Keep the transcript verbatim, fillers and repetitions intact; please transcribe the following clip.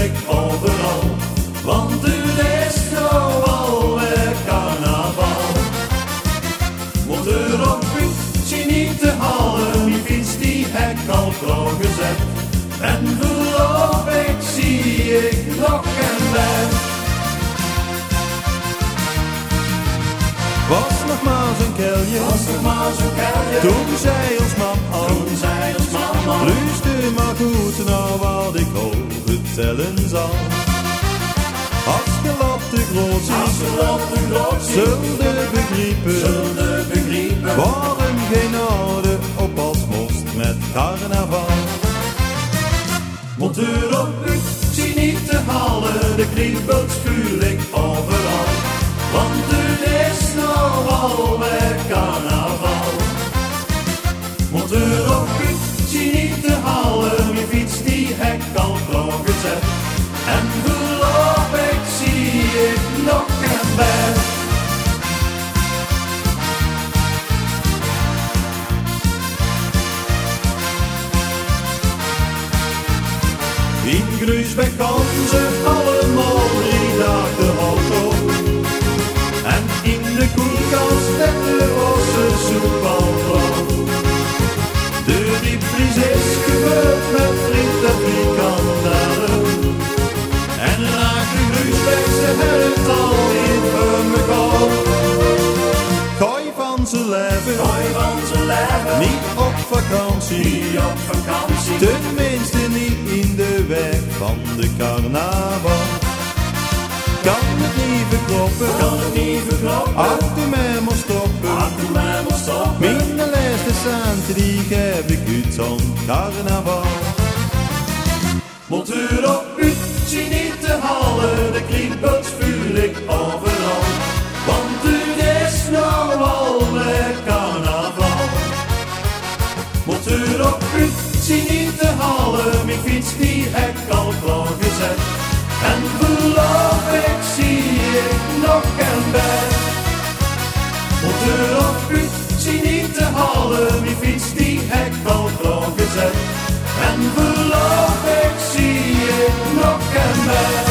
ik overal, want het is nou alweer carnaval. Motor op u, zie niet te halen, die fiets die hek al klaargezet. En voorop ik zie ik nog een weg. Was nog maar zo'n kelje, Was nog maar zo'n kelje, toen zei ons mam al, toen zei ons mama, luister maar goed naar wat ik over vertellen zal. Als je wat te groot als is, we op de grond zien, zullen begrijpen, zullen begrijpen, waarom geen orde op als most met carnaval. monteur op u, zie niet te halen, de kriebels voel ik overal, want het is nou alweer carnaval. Monteur op u, zie niet te halen, je fiets die hek al klaargezet. En voorop ik zie ik nog een weg. In Gruisbeek gaan ze allemaal drie dagen auto. En in de koelkast met de roze soep al droog. De diepvries is gevuld met friet en frikandellen. En een aardige Gruisbeekse het al in voor mekaar. Gooi van z'n leven, Gooi van z'n leven, niet op vakantie, niet op vakantie. tenminste niet in de weg van de carnaval. Kan het niet verkloppen, Kan het niet verkloppen, achter mij maar stoppen. achter mij maar stoppen. Mijn laatste centen die geef ik uit zo'n carnaval. Monteur op u, zie niet te halen, de kriebels voel ik overal. Want het is nou alweer carnaval. Monteur op u, zie niet te halen, mijn fiets die hek al klaargezet. En voorop ik zie ik nog een weg. Monteur op u, zie niet te halen, mijn fiets die hek al klaargezet. En voorop ik zie ik nog een weg.